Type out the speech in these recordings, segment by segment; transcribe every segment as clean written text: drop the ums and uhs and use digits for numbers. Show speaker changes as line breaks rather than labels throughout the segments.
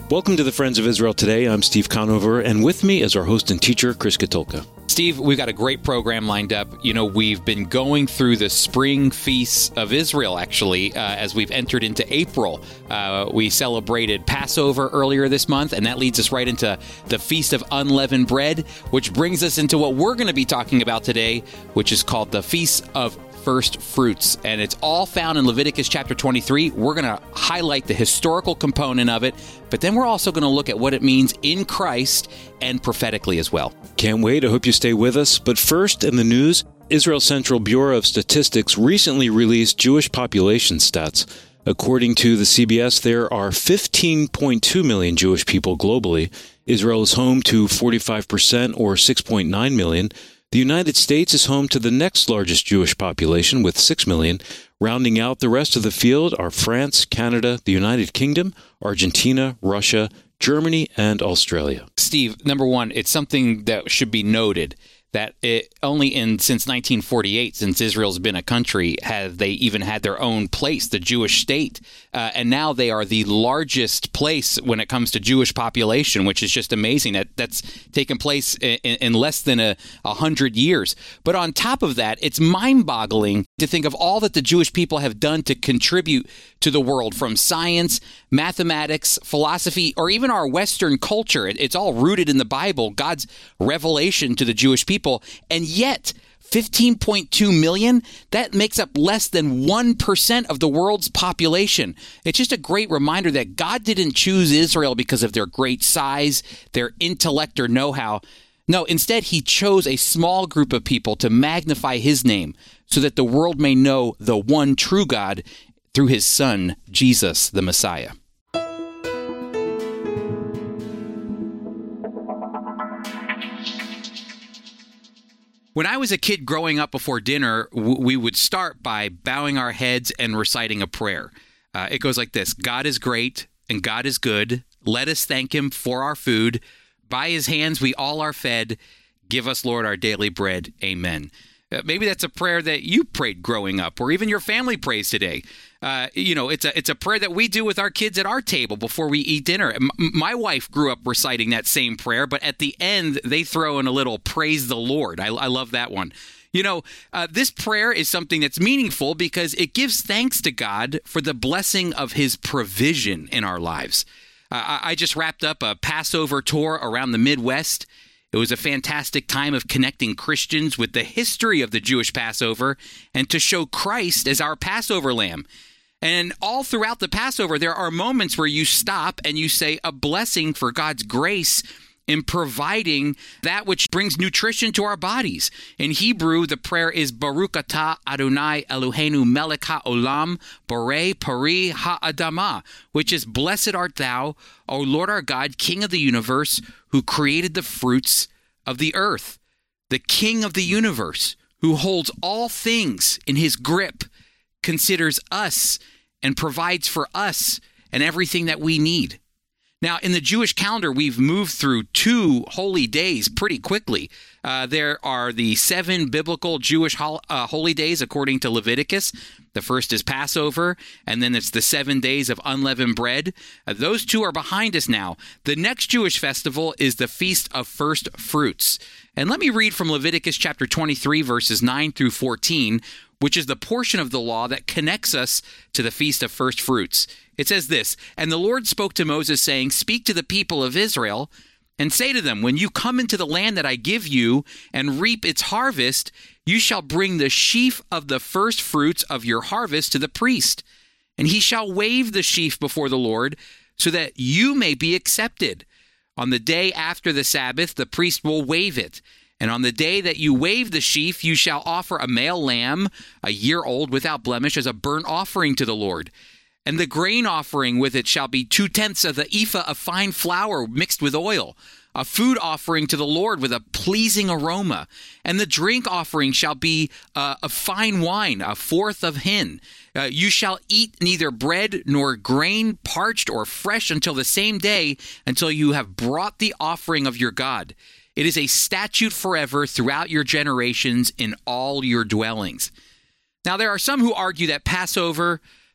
Welcome to the Friends of Israel Today. I'm Steve Conover, and with me is our host and teacher, Chris Katulka.
Steve, we've got a great program lined up. You know, we've been going through the spring feasts of Israel, actually, as we've entered into April. We celebrated Passover earlier this month, and that leads us right into the Feast of Unleavened Bread, which brings us into what we're going to be talking about today, which is called the Feast of First Fruits, and it's all found in Leviticus chapter 23. We're going to highlight the historical component of it, but then we're also going to look at what it means in Christ and prophetically as well.
Can't wait. I hope you stay with us. But first, in the news, Israel Central Bureau of Statistics recently released Jewish population stats. According to the CBS, there are 15.2 million Jewish people globally. Israel is home to 45%, or 6.9 million. The United States is home to the next largest Jewish population with 6 million. Rounding out the rest of the field are France, Canada, the United Kingdom, Argentina, Russia, Germany, and Australia.
Steve, number one, it's something that should be noted that since 1948, since Israel's been a country, have they even had their own place, the Jewish state. And now they are the largest place when it comes to Jewish population, which is just amazing. That's taken place in less than 100 years. But on top of that, it's mind-boggling to think of all that the Jewish people have done to contribute to the world, from science, mathematics, philosophy, or even our Western culture. It's all rooted in the Bible, God's revelation to the Jewish people. And yet, 15.2 million, that makes up less than 1% of the world's population. It's just a great reminder that God didn't choose Israel because of their great size, their intellect, or know-how. No, instead, he chose a small group of people to magnify his name so that the world may know the one true God through his son, Jesus, the Messiah. When I was a kid growing up, before dinner, we would start by bowing our heads and reciting a prayer. It goes like this: God is great and God is good. Let us thank him for our food. By his hands we all are fed. Give us, Lord, our daily bread. Amen. Maybe that's a prayer that you prayed growing up, or even your family prays today. It's a prayer that we do with our kids at our table before we eat dinner. My wife grew up reciting that same prayer, but at the end, they throw in a little praise the Lord. I love that one. This prayer is something that's meaningful because it gives thanks to God for the blessing of his provision in our lives. I just wrapped up a Passover tour around the Midwest. It was a fantastic time of connecting Christians with the history of the Jewish Passover and to show Christ as our Passover lamb. And all throughout the Passover, there are moments where you stop and you say a blessing for God's grace in providing that which brings nutrition to our bodies. In Hebrew, the prayer is Baruch atah Adonai Eloheinu melech haolam borei pari ha'adamah, which is blessed art thou, O Lord our God, King of the universe, who created the fruits of the earth. The King of the universe, who holds all things in his grip, considers us and provides for us and everything that we need. Now, in the Jewish calendar, we've moved through 2 holy days pretty quickly. There are the 7 biblical Jewish holy days according to Leviticus. The first is Passover, and then it's the 7 days of unleavened bread. Those 2 are behind us now. The next Jewish festival is the Feast of First Fruits. And let me read from Leviticus chapter 23, verses 9 through 14, which is the portion of the law that connects us to the Feast of First Fruits. It says this: "And the Lord spoke to Moses, saying, Speak to the people of Israel, and say to them, When you come into the land that I give you, and reap its harvest, you shall bring the sheaf of the first fruits of your harvest to the priest. And he shall wave the sheaf before the Lord, so that you may be accepted. On the day after the Sabbath, the priest will wave it. And on the day that you wave the sheaf, you shall offer a male lamb, a year old, without blemish, as a burnt offering to the Lord. And the grain offering with it shall be 2/10 of the ephah of fine flour mixed with oil, a food offering to the Lord with a pleasing aroma. And the drink offering shall be a fine wine, 1/4 of hin. You shall eat neither bread nor grain, parched or fresh, until the same day, until you have brought the offering of your God. It is a statute forever throughout your generations in all your dwellings." Now, there are some who argue that Passover,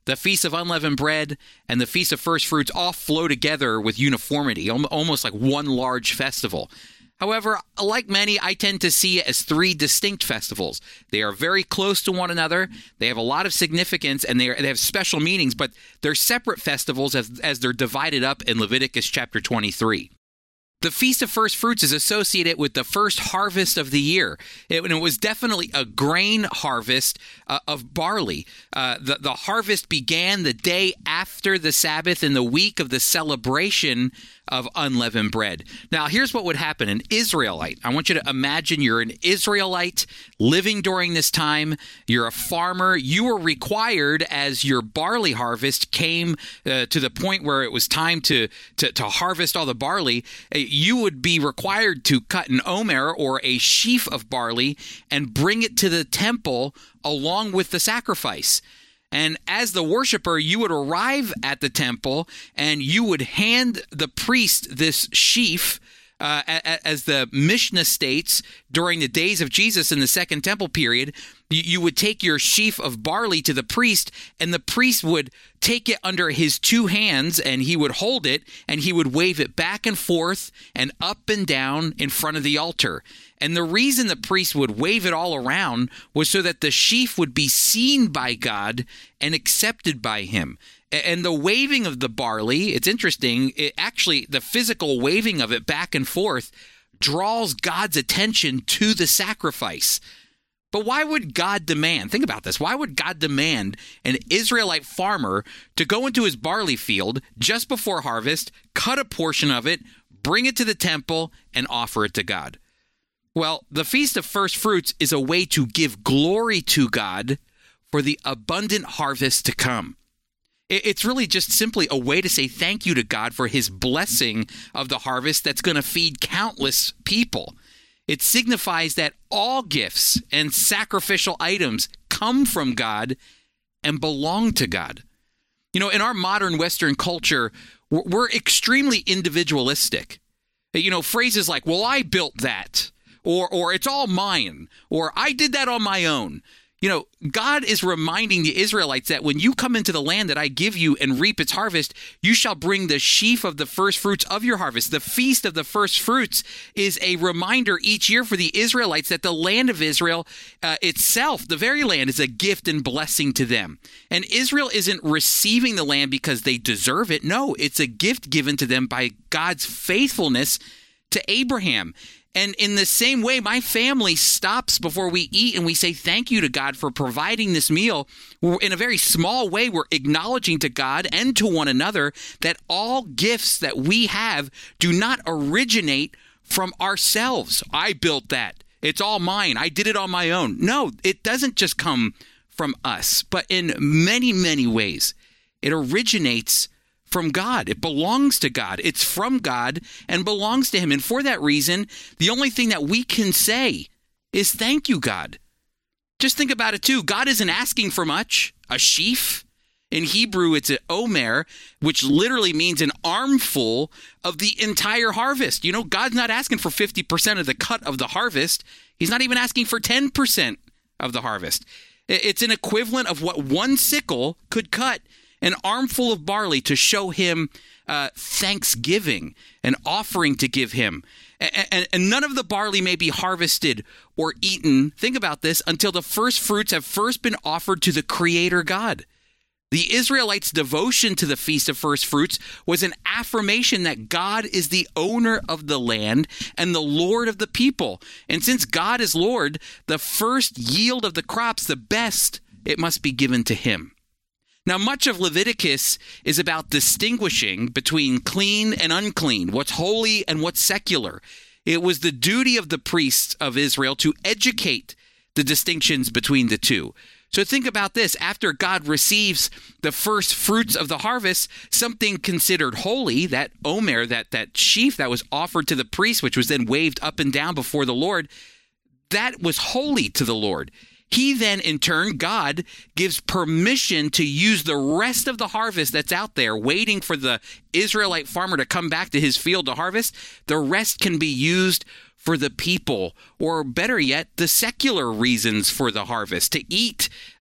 The Feast of Unleavened Bread and the Feast of First Fruits all flow together with uniformity, almost like one large festival. However, like many, I tend to see it as three distinct festivals. They are very close to one another. They have a lot of significance, and they have special meanings, but they're separate festivals as they're divided up in Leviticus chapter 23. The Feast of First Fruits is associated with the first harvest of the year. It was definitely a grain harvest of barley. The harvest began the day after the Sabbath in the week of the celebration of unleavened bread. Now, here's what would happen. An Israelite, I want you to imagine you're an Israelite living during this time. You're a farmer. You were required, as your barley harvest came to the point where it was time to harvest all the barley, you would be required to cut an omer, or a sheaf of barley, and bring it to the temple along with the sacrifice. And as the worshiper, you would arrive at the temple and you would hand the priest this sheaf, as the Mishnah states, during the days of Jesus in the Second Temple period. You would take your sheaf of barley to the priest, and the priest would take it under his two hands, and he would hold it, and he would wave it back and forth and up and down in front of the altar. And the reason the priest would wave it all around was so that the sheaf would be seen by God and accepted by him. And the waving of the barley, it's interesting, the physical waving of it back and forth draws God's attention to the sacrifice. But why would God demand, think about this, why would God demand an Israelite farmer to go into his barley field just before harvest, cut a portion of it, bring it to the temple, and offer it to God? Well, the Feast of First Fruits is a way to give glory to God for the abundant harvest to come. It's really just simply a way to say thank you to God for his blessing of the harvest that's going to feed countless people. It signifies that all gifts and sacrificial items come from God and belong to God. You know, in our modern Western culture, we're extremely individualistic. You know, phrases like, well, I built that, or it's all mine, or I did that on my own. You know, God is reminding the Israelites that when you come into the land that I give you and reap its harvest, you shall bring the sheaf of the first fruits of your harvest. The Feast of the First Fruits is a reminder each year for the Israelites that the land of Israel itself, the very land, is a gift and blessing to them. And Israel isn't receiving the land because they deserve it. No, it's a gift given to them by God's faithfulness to Abraham. And in the same way, my family stops before we eat and we say thank you to God for providing this meal. In a very small way, we're acknowledging to God and to one another that all gifts that we have do not originate from ourselves. I built that. It's all mine. I did it on my own. No, it doesn't just come from us, but in many, many ways, it originates from God. It belongs to God. It's from God and belongs to him. And for that reason, the only thing that we can say is thank you, God. Just think about it too. God isn't asking for much. A sheaf, in Hebrew, it's an omer, which literally means an armful of the entire harvest. You know, God's not asking for 50% of the cut of the harvest. He's not even asking for 10% of the harvest. It's an equivalent of what one sickle could cut. An armful of barley to show him thanksgiving, an offering to give him. And none of the barley may be harvested or eaten, think about this, until the first fruits have first been offered to the Creator God. The Israelites' devotion to the Feast of First Fruits was an affirmation that God is the owner of the land and the Lord of the people. And since God is Lord, the first yield of the crops, the best, it must be given to him. Now, much of Leviticus is about distinguishing between clean and unclean, what's holy and what's secular. It was the duty of the priests of Israel to educate the distinctions between the two. So think about this. After God receives the first fruits of the harvest, something considered holy, that omer, that sheaf that was offered to the priest, which was then waved up and down before the Lord, that was holy to the Lord. He then, in turn, God gives permission to use the rest of the harvest that's out there waiting for the Israelite farmer to come back to his field to harvest. The rest can be used for the people, or better yet, the secular reasons for the harvest, to eat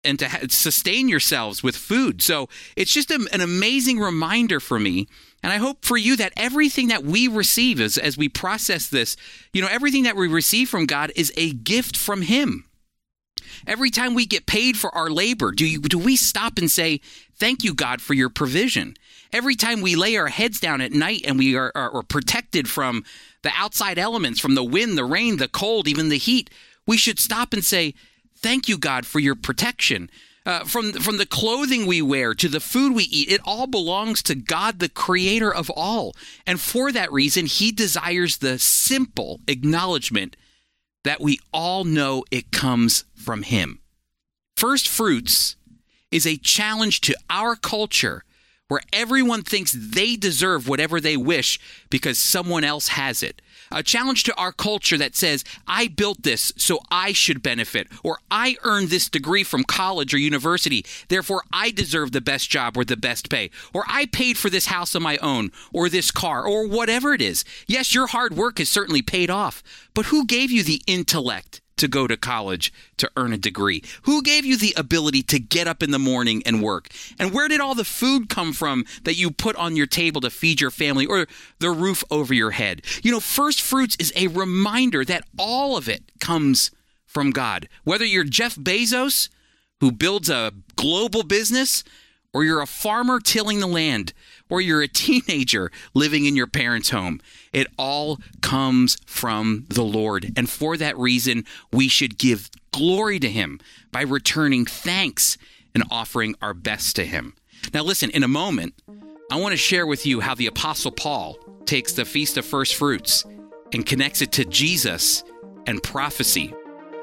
and to sustain yourselves with food. So it's just an amazing reminder for me. And I hope for you that everything that we receive as we process this, everything that we receive from God is a gift from him. Every time we get paid for our labor, do we stop and say, thank you, God, for your provision? Every time we lay our heads down at night and we are protected from the outside elements, from the wind, the rain, the cold, even the heat, we should stop and say, thank you, God, for your protection. From the clothing we wear to the food we eat, it all belongs to God, the creator of all. And for that reason, he desires the simple acknowledgement that we all know it comes from him. First fruits is a challenge to our culture where everyone thinks they deserve whatever they wish because someone else has it. A challenge to our culture that says, I built this, so I should benefit, or I earned this degree from college or university, therefore I deserve the best job or the best pay, or I paid for this house on my own, or this car, or whatever it is. Yes, your hard work has certainly paid off, but who gave you the intellect to go to college to earn a degree? Who gave you the ability to get up in the morning and work? And where did all the food come from that you put on your table to feed your family or the roof over your head? First fruits is a reminder that all of it comes from God. Whether you're Jeff Bezos, who builds a global business, or you're a farmer tilling the land, or you're a teenager living in your parents' home, it all comes from the Lord. And for that reason, we should give glory to him by returning thanks and offering our best to him. Now listen, in a moment, I want to share with you how the Apostle Paul takes the Feast of First Fruits and connects it to Jesus and prophecy.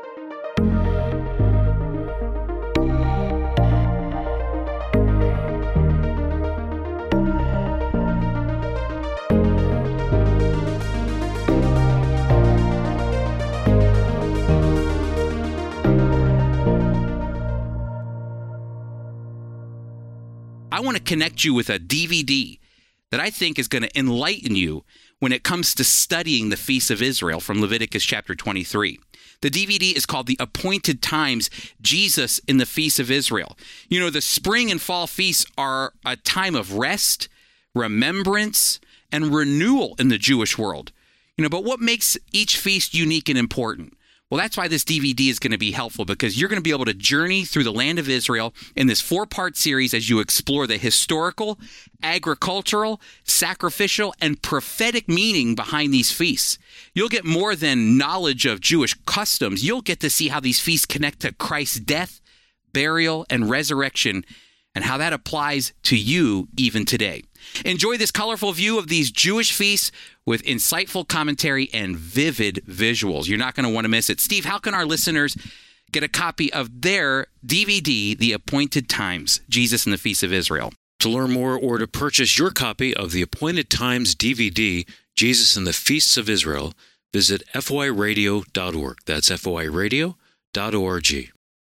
I want to connect you with a DVD that I think is going to enlighten you when it comes to studying the Feast of Israel from Leviticus chapter 23. The DVD is called The Appointed Times, Jesus in the Feast of Israel. The spring and fall feasts are a time of rest, remembrance, and renewal in the Jewish world. But what makes each feast unique and important? Well, that's why this DVD is going to be helpful, because you're going to be able to journey through the land of Israel in this 4-part series as you explore the historical, agricultural, sacrificial, and prophetic meaning behind these feasts. You'll get more than knowledge of Jewish customs. You'll get to see how these feasts connect to Christ's death, burial, and resurrection, and how that applies to you even today. Enjoy this colorful view of these Jewish feasts with insightful commentary and vivid visuals. You're not going to want to miss it. Steve, how can our listeners get a copy of their DVD, The Appointed Times, Jesus in the Feast of Israel?
To learn more or to purchase your copy of The Appointed Times DVD, Jesus in the Feasts of Israel, visit foiradio.org. That's foiradio.org.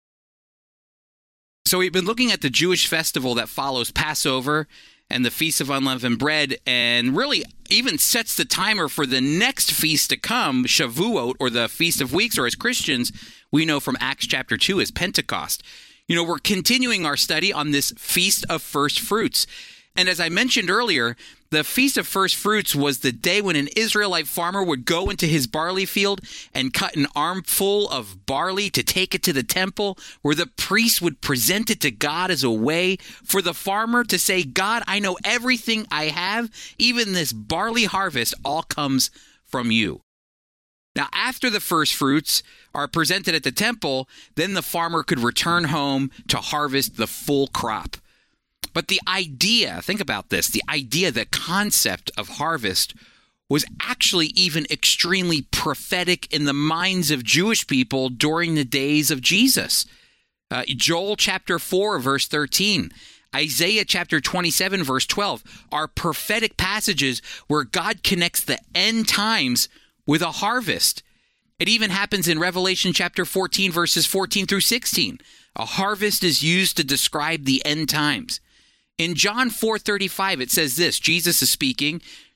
So we've been looking at the Jewish festival that follows Passover and the Feast of Unleavened Bread, and really even sets the timer for the next feast to come, Shavuot, or the Feast of Weeks, or as Christians, we know from Acts chapter 2 as Pentecost. We're continuing our study on this Feast of First Fruits. And as I mentioned earlier, the Feast of First Fruits was the day when an Israelite farmer would go into his barley field and cut an armful of barley to take it to the temple, where the priest would present it to God as a way for the farmer to say, God, I know everything I have, even this barley harvest, all comes from you. Now, after the first fruits are presented at the temple, then the farmer could return home to harvest the full crop. But the idea, think about this, the concept of harvest was actually even extremely prophetic in the minds of Jewish people during the days of Jesus. Joel chapter 4, verse 13, Isaiah chapter 27, verse 12 are prophetic passages where God connects the end times with a harvest. It even happens in Revelation chapter 14, verses 14 through 16. A harvest is used to describe the end times. In John 4:35, it says this, Jesus is speaking,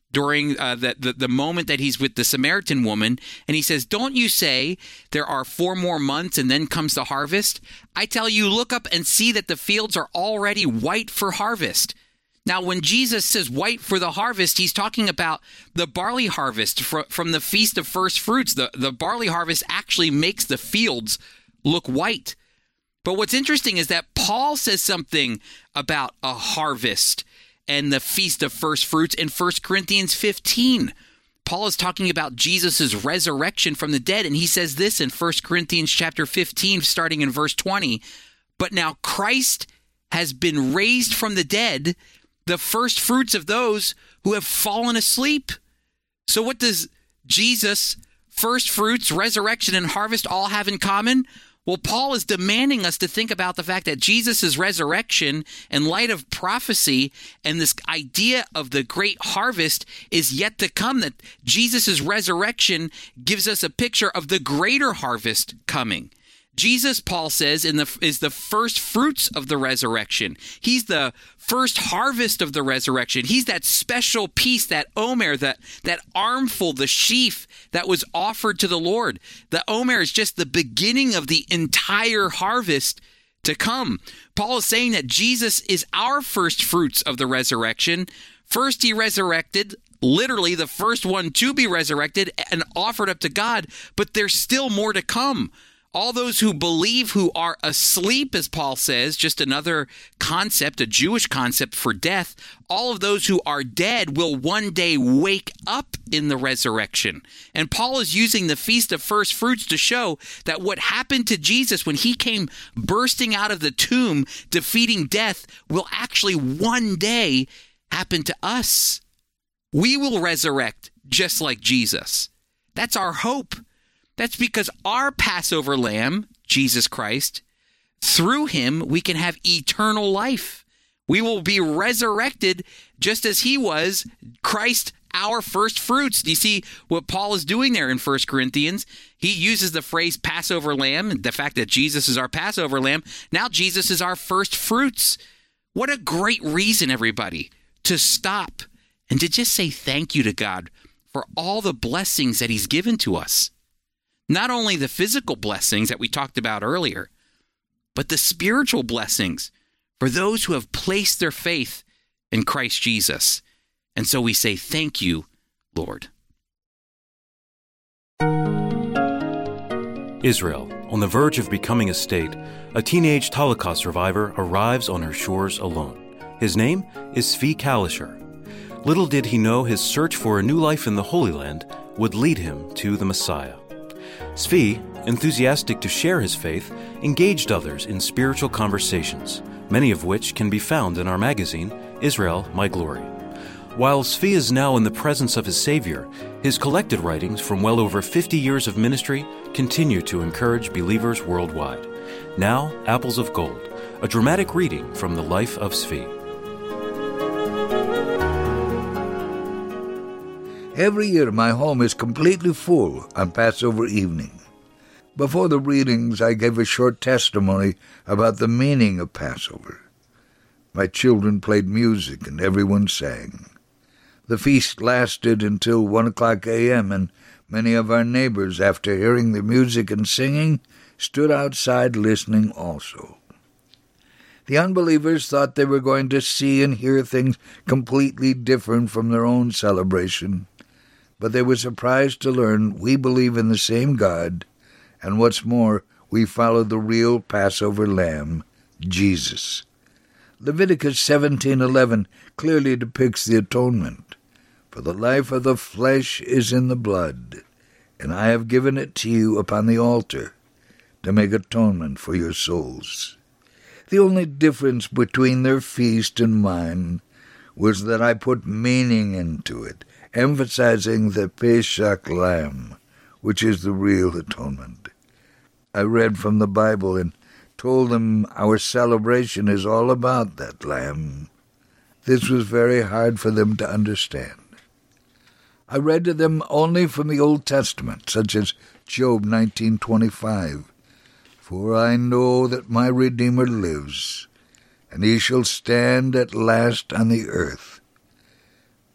during the moment that he's with the Samaritan woman, and he says, "Don't you say there are 4 more months and then comes the harvest? I tell you, look up and see that the fields are already white for harvest." Now, when Jesus says white for the harvest, he's talking about the barley harvest from the Feast of First Fruits. The barley harvest actually makes the fields look white. But what's interesting is that Paul says something about a harvest and the Feast of First Fruits in 1 Corinthians 15. Paul is talking about Jesus' resurrection from the dead, and he says this in 1 Corinthians chapter 15, starting in verse 20. "But now Christ has been raised from the dead, the first fruits of those who have fallen asleep." So what does Jesus, first fruits, resurrection, and harvest all have in common? Well, Paul is demanding us to think about the fact that Jesus' resurrection, in light of prophecy and this idea of the great harvest, is yet to come, that Jesus' resurrection gives us a picture of the greater harvest coming. Jesus, Paul says, is the first fruits of the resurrection. He's the first harvest of the resurrection. He's that special piece, that omer, that armful, the sheaf that was offered to the Lord. The omer is just the beginning of the entire harvest to come. Paul is saying that Jesus is our first fruits of the resurrection. First, he resurrected, literally the first one to be resurrected and offered up to God, but there's still more to come. All those who believe who are asleep, as Paul says, just another concept, a Jewish concept for death, all of those who are dead will one day wake up in the resurrection. And Paul is using the Feast of First Fruits to show that what happened to Jesus when he came bursting out of the tomb, defeating death, will actually one day happen to us. We will resurrect just like Jesus. That's our hope. That's because our Passover lamb, Jesus Christ, through him, we can have eternal life. We will be resurrected just as he was, Christ, our first fruits. Do you see what Paul is doing there in 1 Corinthians? He uses the phrase Passover lamb, the fact that Jesus is our Passover lamb. Now Jesus is our first fruits. What a great reason, everybody, to stop and to just say thank you to God for all the blessings that he's given to us. Not only the physical blessings that we talked about earlier, but the spiritual blessings for those who have placed their faith in Christ Jesus. And so we say, thank you, Lord.
Israel, on the verge of becoming a state, a teenage Holocaust survivor arrives on her shores alone. His name is Zvi Kalisher. Little did he know his search for a new life in the Holy Land would lead him to the Messiah. Zvi, enthusiastic to share his faith, engaged others in spiritual conversations, many of which can be found in our magazine, Israel, My Glory. While Zvi is now in the presence of his Savior, his collected writings from well over 50 years of ministry continue to encourage believers worldwide. Now, Apples of Gold, a dramatic reading from the life of Zvi.
Every year my home is completely full on Passover evening. Before the readings, I gave a short testimony about the meaning of Passover. My children played music and everyone sang. The feast lasted until 1:00 a.m., and many of our neighbors, after hearing the music and singing, stood outside listening also. The unbelievers thought they were going to see and hear things completely different from their own celebration. But they were surprised to learn we believe in the same God, and what's more, we follow the real Passover lamb, Jesus. Leviticus 17:11 clearly depicts the atonement. For the life of the flesh is in the blood, and I have given it to you upon the altar to make atonement for your souls. The only difference between their feast and mine was that I put meaning into it, emphasizing the Pesach lamb, which is the real atonement. I read from the Bible and told them our celebration is all about that lamb. This was very hard for them to understand. I read to them only from the Old Testament, such as Job 19:25. For I know that my Redeemer lives, and he shall stand at last on the earth.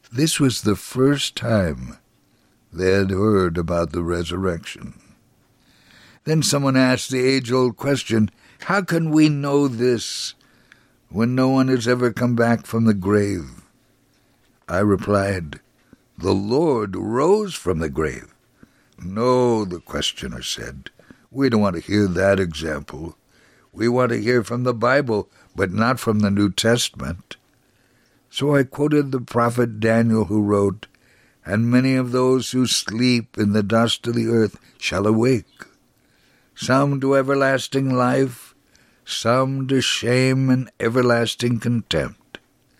This was the first time they had heard about the resurrection. Then someone asked the age-old question, how can we know this when no one has ever come back from the grave? I replied, the Lord rose from the grave. No, the questioner said, we don't want to hear that example. We want to hear from the Bible, but not from the New Testament. So I quoted the prophet Daniel, who wrote, and many of those who sleep in the dust of the earth shall awake, some to everlasting life, some to shame and everlasting contempt.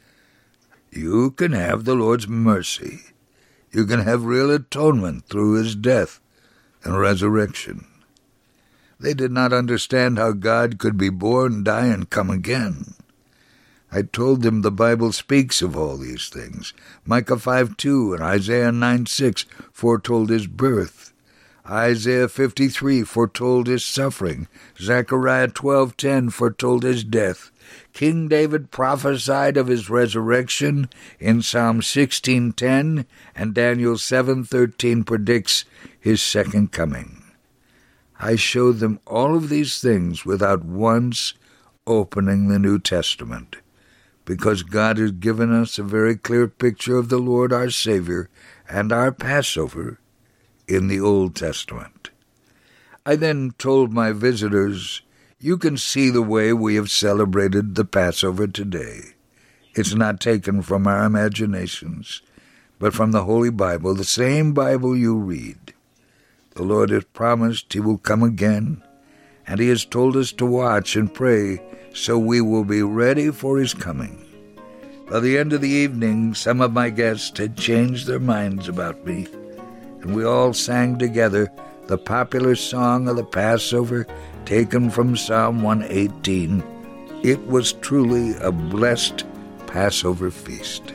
You can have the Lord's mercy. You can have real atonement through his death and resurrection. They did not understand how God could be born, die, and come again. I told them the Bible speaks of all these things. Micah 5:2 and Isaiah 9:6 foretold his birth. Isaiah 53 foretold his suffering. Zechariah 12:10 foretold his death. King David prophesied of his resurrection in Psalm 16:10, and Daniel 7:13 predicts his second coming. I showed them all of these things without once opening the New Testament, because God has given us a very clear picture of the Lord our Savior and our Passover in the Old Testament. I then told my visitors, you can see the way we have celebrated the Passover today. It's not taken from our imaginations, but from the Holy Bible, the same Bible you read. The Lord has promised he will come again, and he has told us to watch and pray so we will be ready for his coming. By the end of the evening, some of my guests had changed their minds about me, and we all sang together the popular song of the Passover taken from Psalm 118. It was truly a blessed Passover feast.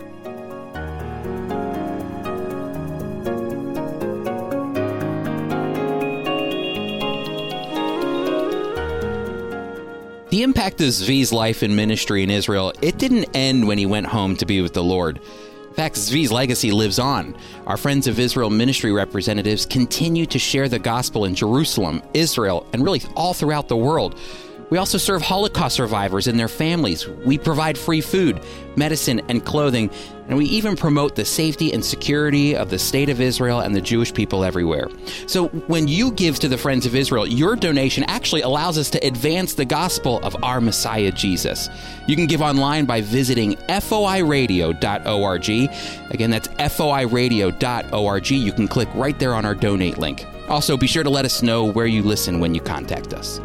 The impact of Zvi's life and ministry in Israel, it didn't end when he went home to be with the Lord. In fact, Zvi's legacy lives on. Our Friends of Israel ministry representatives continue to share the gospel in Jerusalem, Israel, and really all throughout the world. We also serve Holocaust survivors and their families. We provide free food, medicine, and clothing, and we even promote the safety and security of the state of Israel and the Jewish people everywhere. So when you give to the Friends of Israel, your donation actually allows us to advance the gospel of our Messiah, Jesus. You can give online by visiting foiradio.org. Again, that's foiradio.org. You can click right there on our donate link. Also, be sure to let us know where you listen when you contact us.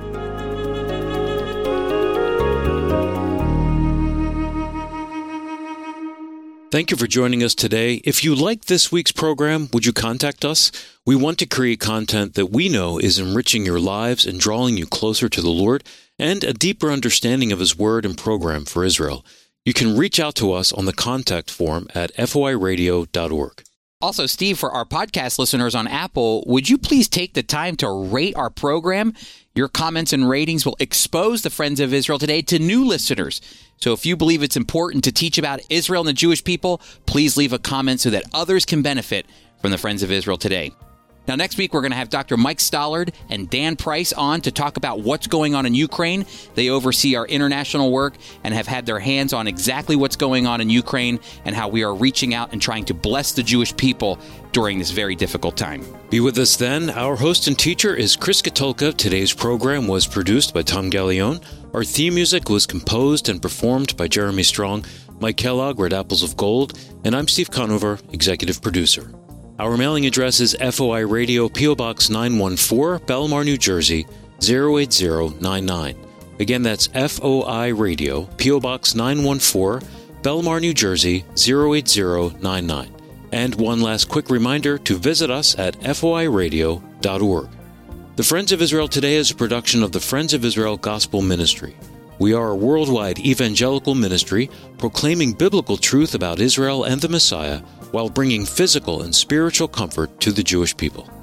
Thank you for joining us today. If you like this week's program, would you contact us? We want to create content that we know is enriching your lives and drawing you closer to the Lord and a deeper understanding of His Word and program for Israel. You can reach out to us on the contact form at foiradio.org.
Also, Steve, for our podcast listeners on Apple, would you please take the time to rate our program? Your comments and ratings will expose the Friends of Israel today to new listeners. So if you believe it's important to teach about Israel and the Jewish people, please leave a comment so that others can benefit from the Friends of Israel today. Now, next week, we're going to have Dr. Mike Stollard and Dan Price on to talk about what's going on in Ukraine. They oversee our international work and have had their hands on exactly what's going on in Ukraine and how we are reaching out and trying to bless the Jewish people during this very difficult time.
Be with us then. Our host and teacher is Chris Katulka. Today's program was produced by Tom Gallione. Our theme music was composed and performed by Jeremy Strong. Mike Kellogg, Red Apples of Gold, and I'm Steve Conover, executive producer. Our mailing address is FOI Radio, P.O. Box 914, Belmar, New Jersey, 08099. Again, that's FOI Radio, P.O. Box 914, Belmar, New Jersey, 08099. And one last quick reminder to visit us at foiradio.org. The Friends of Israel Today is a production of the Friends of Israel Gospel Ministry. We are a worldwide evangelical ministry proclaiming biblical truth about Israel and the Messiah while bringing physical and spiritual comfort to the Jewish people.